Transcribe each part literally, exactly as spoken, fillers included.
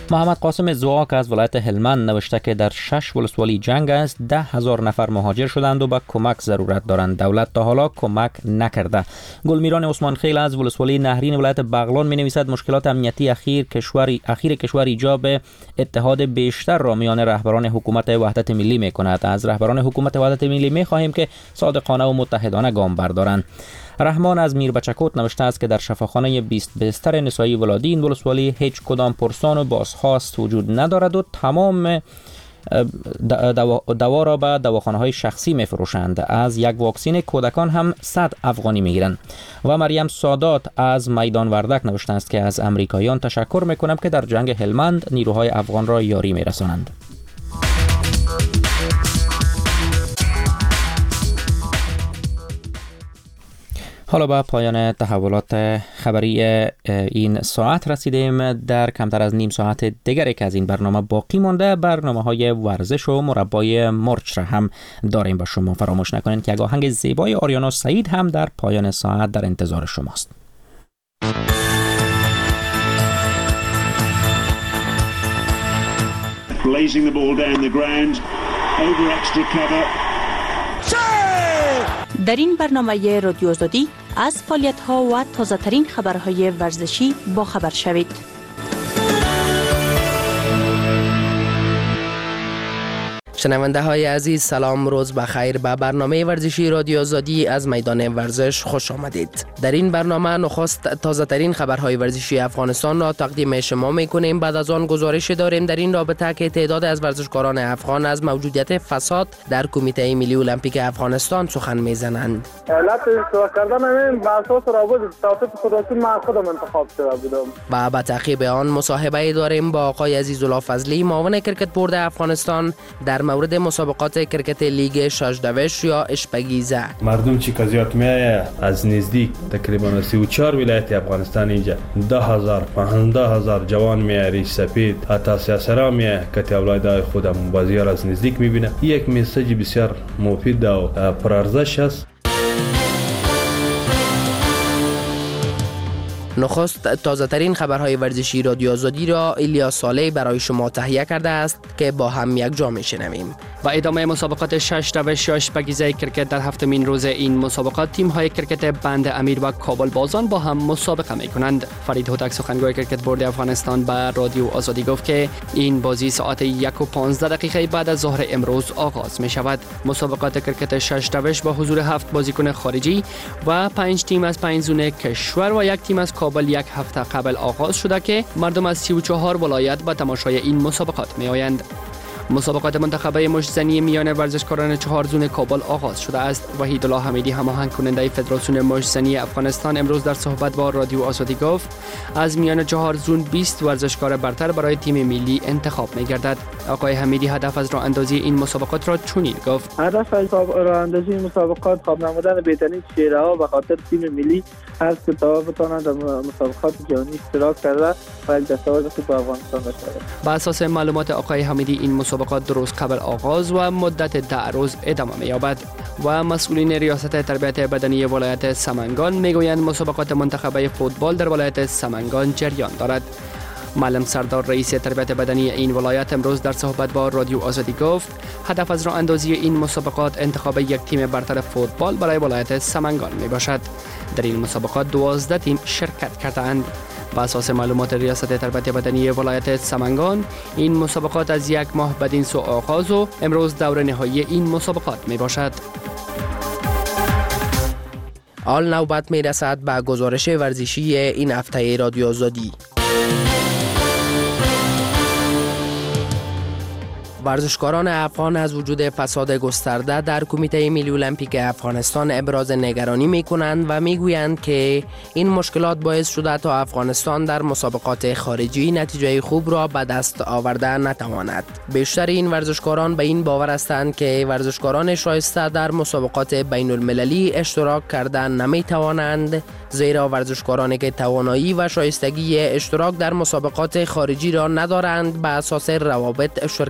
محمد قاسم زواک از ولایت هلمند نوشته که در شش ولسوالی جنگ است، ده هزار نفر مهاجر شدند و به کمک ضرورت دارند. دولت تا حالا کمک نکرده. گلمیران عثمان خیل از ولسوالی نهرین ولایت بغلان می نویسد مشکلات امنیتی اخیر کشور اخیر کشور ایجاب اتحاد بیشتر را میان رهبران حکومت وحدت ملی می کند. از رهبران حکومت وحدت ملی می خواهیم که صادقانه و متحدانه گام بردارند. رحمان از میر بچکوت نوشته است که در شفاخانه بیست بستر نسایی ولادی این ولسوالی هیچ کدام پرسان و بازخواست وجود ندارد و تمام دوا را به دواخانه‌های شخصی می‌فروشند. از یک واکسین کودکان هم صد افغانی می‌گیرند. و مریم سادات از میدان وردک نوشته است که از امریکاییان تشکر می‌کنم که در جنگ هلمند نیروهای افغان را یاری می‌رسانند. حالا به پایان تحولات خبری این ساعت رسیدیم. در کمتر از نیم ساعت دیگری که از این برنامه باقی مانده، برنامه‌های ورزش و مربای مرچ را هم داریم. با شما فراموش نکنید که یک آهنگ زیبای آریانا سعید هم در پایان ساعت در انتظار شماست. Blazing the ball down the ground over extra cover. در این برنامه رادیو آزادی از فعالیت‌ها و تازه‌ترین خبرهای ورزشی با خبر شوید. شنونده های عزیز، سلام، روز بخیر. به برنامه ورزشی رادیو آزادی از میدان ورزش خوش آمدید. در این برنامه نخست تازه ترین خبرهای ورزشی افغانستان را تقدیم شما میکنیم. بعد از آن گزارش داریم در این رابطه که تعداد از ورزشکاران افغان از موجودیت فساد در کمیته ملی المپیک افغانستان سخن میزنند. علت اشتراک کردن من به اساس رابط توسط خودتی من خودم انتخاب شده بودم. و به تعقیب آن مصاحبه داریم با آقای عزیزالله فضلی، معاون کرکت بورد افغانستان، در مورد مسابقات کرکت لیگ شاژدوش یا اشپگیزه. مردم چی کازیات میایه از نزدیک تقریبا سی و چهار ولایت افغانستان اینجا ده هزار پانزده هزار جوان میایه، ریش سپید، حتی سیاسرا میایه که اولادای خودم بازیار از نزدیک میبینه. یک مسیج بسیار مفید و پرارزش است. نخست تازه ترین خبرهای ورزشی رادیو آزادی را ایلیا صالح برای شما تهیه کرده است که با هم یک جا میشنویم. و ادامه مسابقات شش روش یا اشپگیزه کرکت در هفتمین روز این مسابقات، تیم های کرکت بند امیر و کابل بازان با هم مسابقه می کنند. فرید هوتک، سخنگوی کرکت بورد افغانستان، به رادیو آزادی گفت که این بازی ساعت یک و پانزده دقیقه بعد از ظهر امروز آغاز می شود. مسابقات کرکت شش روش با حضور هفت بازیکن خارجی و پنج تیم از پنج زون کشور و یک تیم از کابل یک هفته قبل آغاز شده که مردم از سی و چهار ولایت به تماشای این مسابقات می آیند. مسابقات منتخبه مشت‌زنی میان ورزشکاران چهار زون کابل آغاز شده است. وحیدالله حمیدی، هماهنگ کننده فدراسیون مشت‌زنی افغانستان، امروز در صحبت با رادیو آزادی گفت از میان چهار زون بیست ورزشکار برتر برای تیم ملی انتخاب می‌گردد. آقای حمیدی هدف از راه اندازی این مسابقات را چنین گفت: هدف از راه اندازی این مسابقات خواب نمودن بهترین چهره‌ها به خاطر تیم ملی هست که تا بتوانند در مسابقات جهانی اشتراک کرده و یک دستاورد خوب به افغانستان داشته باشند. بر اساس معلومات آقای حمیدی این مسابقات دو روز قبل آغاز و مدت ده روز ادامه می‌یابد. و مسئولین ریاست تربیت بدنی ولایت سمنگان میگویند مسابقات منتخبه فوتبال در ولایت سمنگان جریان دارد. معلم سردار، رئیس تربیت بدنی این ولایت، امروز در صحبت با رادیو آزادی گفت هدف از راه اندازی این مسابقات انتخاب یک تیم برتر فوتبال برای ولایت سمنگان می باشد. در این مسابقات دوازده تیم شرکت کردند. با اساس معلومات ریاست تربیت بدنی ولایت سمنگان، این مسابقات از یک ماه بدین سو آغاز و امروز دور نهایی این مسابقات می باشد. آل نوبت می رسد به گزارش ورزشی این هفته رادیو آزادی. ورزشکاران افغان از وجود فساد گسترده در کمیته ملی المپیک افغانستان ابراز نگرانی می کنند و می گویند که این مشکلات باعث شده تا افغانستان در مسابقات خارجی نتیجه خوب را به دست آورده نتواند. بیشتر این ورزشکاران به این باور هستند که ورزشکاران شایسته در مسابقات بین المللی اشتراک کردن نمی توانند، زیرا ورزشکارانی که توانایی و شایستگی اشتراک در مسابقات خارجی را ندارند به اساس روابط شرکت می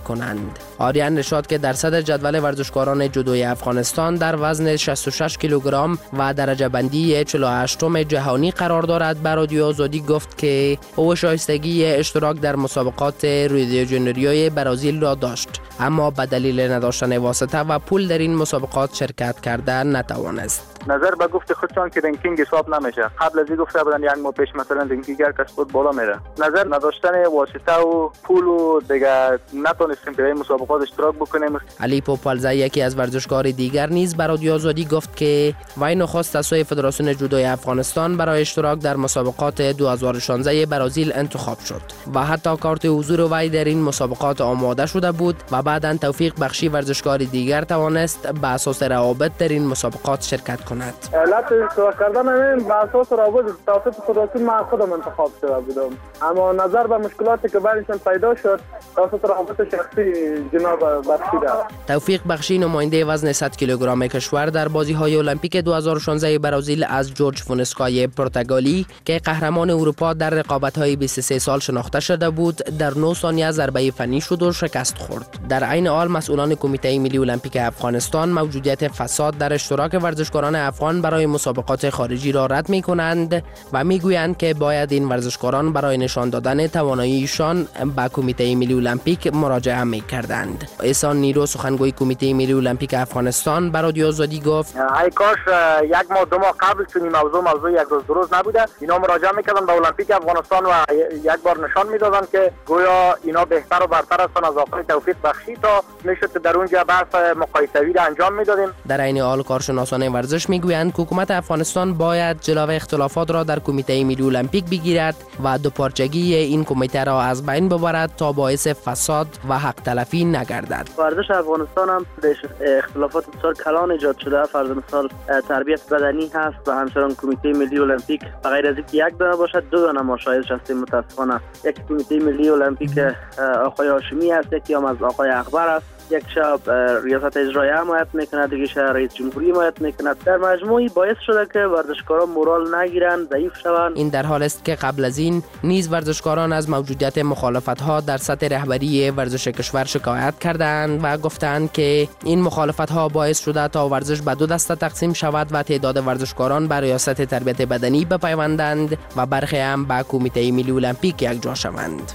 کنند. آریان رشاد که در صدر جدول ورزشکاران جودوی افغانستان در وزن شصت و شش کیلوگرم و درجه بندی چهل و هشتم جهانی قرار دارد به رادیو آزادی گفت که او شایستگی اشتراک در مسابقات ریو دی ژانیروی برزیل را داشت، اما به دلیل نداشتن واسطه و پول در این مسابقات شرکت کردن نتوانست. نظر به گفت خودشان که رنکینگ حساب نمیشه. قبل از این گفته بودن یک ماه پیش مثلا رنکینگ هر کس بود بالا میره. نظر نداشتن واسطه و پول و دیگه نتونستیم که این مسابقات اشتراک بکنیم. علی پوپالزی یکی از ورزشکار دیگر نیز به رادیو آزادی گفت که وی نخست از سوی فدراسیون جودوی افغانستان برای اشتراک در مسابقات دو هزار و شانزده برزیل انتخاب شد و حتی کارت حضور وی در این مسابقات آماده شده بود و بعداً توفیق بخشی ورزشکار دیگر توانست به اساس روابط در این مسابقات شرکت کند. علت اشتراک کردن همین به اساس روابط توسط فدراسیون من خودم انتخاب شده بودم، اما نظر به مشکلاتی که برایشان پیدا شد توسط روابط شخصی جناب بخشی داد. توفیق بخشی نماینده وزن صد کیلوگرم کشور در بازی‌های المپیک دو هزار و شانزده برزیل از جورج فونسکای پرتغالی که قهرمان اروپا در رقابت‌های بیست و سه سال شناخته شده بود در نه ثانیه ضربه فنی شد و شکست خورد. در عین حال مسئولان کمیته ملی المپیک افغانستان موجودیت فساد در اشتراک ورزشکاران افغان برای مسابقات خارجی را رد می‌کنند و می‌گویند که باید این ورزشکاران برای نشان دادن تواناییشان به کمیته ملی المپیک مراجعه می‌کردند. احسان نیرو سخنگوی کمیته ملی المپیک افغانستان به رادیو آزادی گفت ای کاش یک ماه دو ماه قبل چون این موضوع موضوع یک روز درست نبوده اینا مراجعه می‌کردن به المپیک افغانستان و یک بار نشان می‌دادن که گویا اینا بهتر و برتر هستن از آقای توفیق بخشی تا میشد در اونجا بحث مقایسه‌ای را انجام می‌دادیم. در عین حال کارشناسان ورزش میگویند که حکومت افغانستان باید جلوی اختلافات را در کمیته ملی المپیک بگیرد و دوپارچگی این کمیته را از بین ببرد تا باعث فساد و حق تلفی نگردد. ورزش افغانستان هم اختلافات بسیار کلان ایجاد شده. فرض مثال تربیت بدنی هست و همچنان کمیته ملی المپیک بغیر از اینکه یک دانه باشد دو دانه ما شاهدش هستیم متاسفانه. یک کمیته ملی المپیک آقای هاشمی است، یکی هم از آقای اخبر است. یک شب ریاست اجرایی حمایت میکند، دیگه شب رئیس جمهوری حمایت میکند. در مجموعی باعث شده که ورزشکاران مورال نگیرند، ضعیف شوند. این در حال است که قبل از این نیز ورزشکاران از موجودیت مخالفت‌ها در سطح رهبری ورزش کشور شکایت کردند و گفتند که این مخالفت‌ها باعث شده تا ورزش به دو دسته تقسیم شود و تعداد ورزشکاران بر ریاست تربیت بدنی بپیوندند و برخی هم به کمیته ملی المپیک یکجا شوند.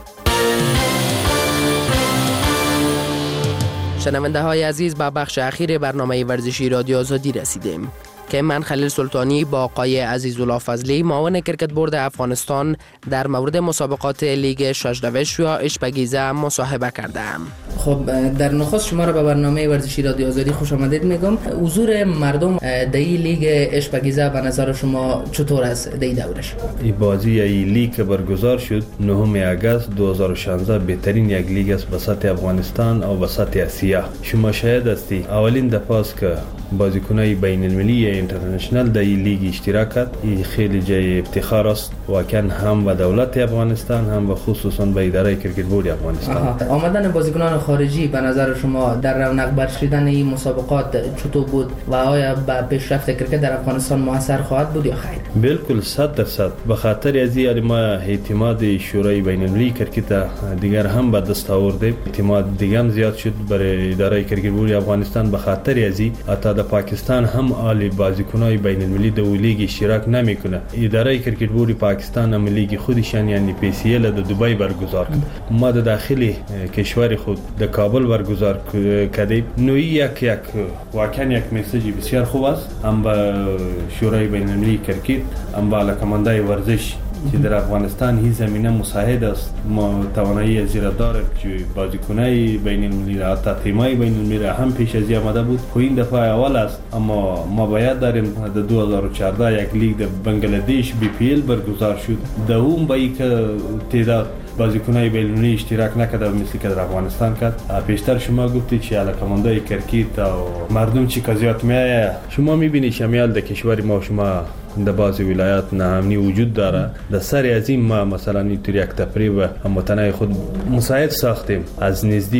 شنونده های عزیز، به بخش اخیر برنامه ورزشی رادیو آزادی رسیدیم که من خلیل سلطانی با آقای عزیزالله فضلی معاون کرکت بورد افغانستان در مورد مسابقات لیگ ششدوش یا اشپگیزه مصاحبه کردم. خب در نخست شما را به برنامه ورزشی رادیو آزادی خوش آمدید میگم. حضور مردم در این لیگ اشپگیزه به نظر شما چطور است در این دورش؟ این بازی این لیگ که برگزار شد نهم آگوست دو هزار و شانزده بهترین یک لیگ است به سطح افغانستان و به سطح آسیا. شما شاهد هستی اولین دفعه است که بازیکنای بین المللی یا اینترنشنال در این لیگ اشتراک کرد. این خیلی جای افتخار است واقعا هم به دولت افغانستان هم به خصوصا به اداره کرکت بورد افغانستان. آمدن بازیکنان خارجی به نظر شما در رونق بخشیدن این مسابقات چطور بود و آیا به پیشرفت کرکت در افغانستان موثر خواهد بود یا خیر؟ بالکل صد درصد. به خاطر از این ما اعتماد شورای بین المللی کرکت دیگر هم به دست آورده. اعتماد دیگه هم زیاد شد برای اداره کرکت بورد افغانستان. به خاطر از این حتی در پاکستان هم عالی بازیکنای بین المللی در لیگ اشتراک نمیکنه. اداره کرکت بورد پاکستان هم لیگ خودشان یعنی پی سی ال در دبی برگزار کرد. ما در داخل کشور خود در کابل برگزار کردیم. نوعی یک یک واقعا یک مسیج بسیار خوب است هم به شورای بین المللی کرکت هم به علاقه‌مندای ورزش که در افغانستان هی زمینه مساعد است. ما توانایی از را داریم که بازیکنای بین المللی حتی تیمای بین المللی هم پیش از آمده بود. خو این دفعه اول است، اما ما باید داریم در دو هزار و چهارده یک لیگ در بنگلادش بی پی ال برگزار شد. در اون با یک تعداد بازیکنای بین المللی اشتراک نکرده مثل که در افغانستان کرد. پیشتر شما گفتید که علاقه‌مندای کرکت و مردم چی کازیات میایه. شما میبینید شمیال در کشور ما شما در بعضی ولایات ناامنی وجود داره. در سر از این ما مثلا اینطور یک تفریب متنای خود مساعد ساختیم. از نزدیک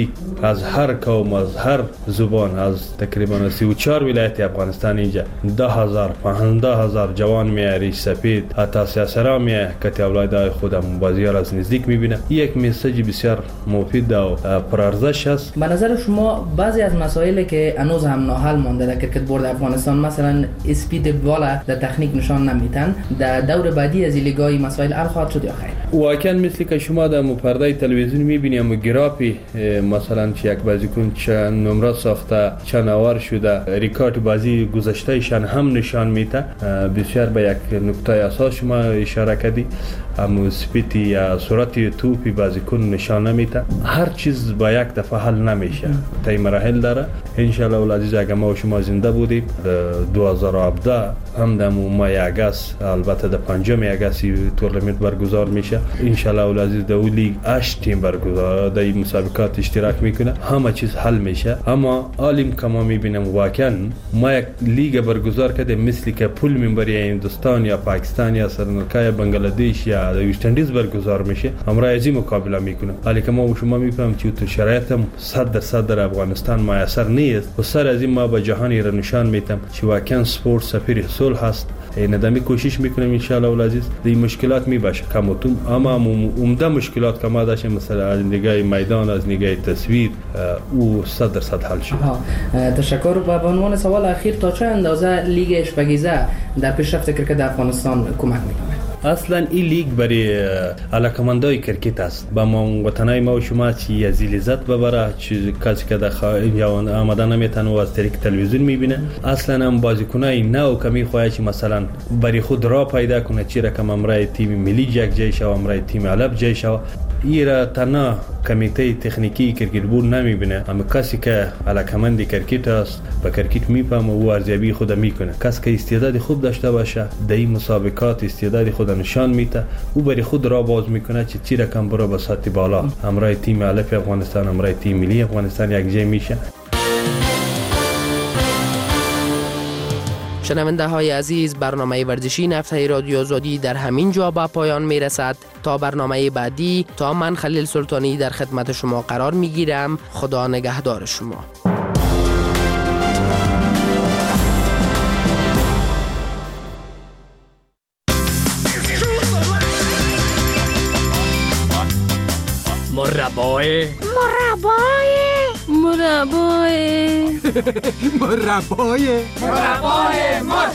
از هر قوم، از هر زبان، از تقریبا سی و چهار ولایت افغانستان اینجا ده هزار پانزده هزار جوان میه، ریش سفید، حتی سیاسرا میه که اولادای خودم بازیار از نزدیک میبینه. یک مسیج بسیار مفید و پرارزش است. به نظر شما بعضی از مسائلی که هنوز هم ناحل مانده در کرکت بورد افغانستان، مثلا اسپید بالا در تکنیک نشان نمیتن، در دور بعدی از لیگای مسائل حل خواهد شد یا خیر؟ واقعا مثل که شما در پرده تلویزیون میبینیم و گراپی مثلا چه یک بازیکن چه نمره ساخته، چه نوار شده، ریکارد بازی گذشته شان هم نشان میده. بسیار به یک نکته اساس شما اشاره کردی، هم سپیتی یا سرعت توپی بازیکن نشان نمیده. هر چیز با یک دفعه حل نمیشه، تا مراحل داره. ان شاء الله العزیز اگه ما و شما زنده بودیم دو هزار و هفده هم در ماه اگست، البته در پنجم اگست تورنمنت برگزار میشه. ان شاء الله العزیز در لیگ هشت تیم برگزار در این مسابقات اشتراک میکنه، همه چیز حل میشه. اما عالم که ما میبینم واقعا ما یک لیگ برگزار کرده مثلی که پول منبری هندوستان یا پاکستان یا سریلانکا یا بنگلادش یا وست اندیز برگزار میشه، امرا از این مقابله میکنه. ولی که ما و شما میفهمیم که تو شرایط صد درصد در افغانستان میسر نیست و سر از این ما به جهان را نشان میدم که واقعا سپورت سفیر صلح هست. ندامی کوشش میکنیم ان شاء الله العزیز دی مشکلات میباشه کم و توم، اما عمده مشکلات که ما داشتیم مثلا از نگاه میدان، از نگاه تصویر، او صد درصد حل شد. تشکر. و به عنوان سوال اخیر، تا چه اندازه لیگ اشپگیزه در پیشرفت کرکت افغانستان کمک میکنه؟ اصلا این لیگ برای علاقمندای کرکت است. با ما وطنای ما و شما چی از لذت ببره، چیز کسی که در اینجا آمده نمیتونه و از طریق تلویزیون میبینه. اصلا هم بازیکنای نو کمی خواهد چی مثلا برای خود را پیدا کنه، چی رقم امرای تیم ملی یک جای شو، امرای تیم علب جای شو. ایرا تنها کمیته تکنیکی کرکت بورد نمیبینه، اما کسی که علاقمند کرکت است با کرکت میفهمه و ارزیابی خود میکنه. کسی که استعداد خوب داشته باشه در این مسابقات استعداد خود نشان میده، او برای خود را باز میکنه چه چی رقم برو به سطح بالا، امرای تیم علف افغانستان، امرای تیم ملی افغانستان یک جای میشه. شنونده های عزیز، برنامه ورزشی هفته رادیو آزادی در همین جا به پایان می رسد. تا برنامه بعدی، تا من خلیل سلطانی در خدمت شما قرار می گیرم. خدا نگهدار شما. مربای مربای مربای مربای مربای مرد.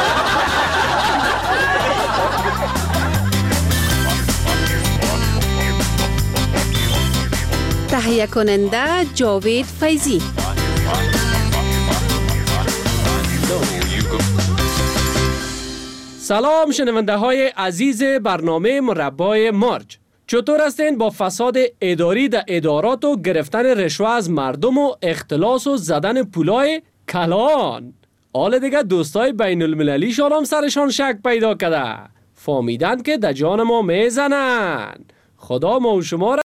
تهیه کننده جاوید فیضی. سلام شنونده های عزیز برنامه مربای مرج. چطور هستین با فساد اداری در ادارات و گرفتن رشوه از مردم و اختلاس و زدن پولای کلان؟ حال دیگه دوستای بین المللی شالام سرشان شک پیدا کرده، فهمیدن که در جان ما میزنن. خدا ما و شما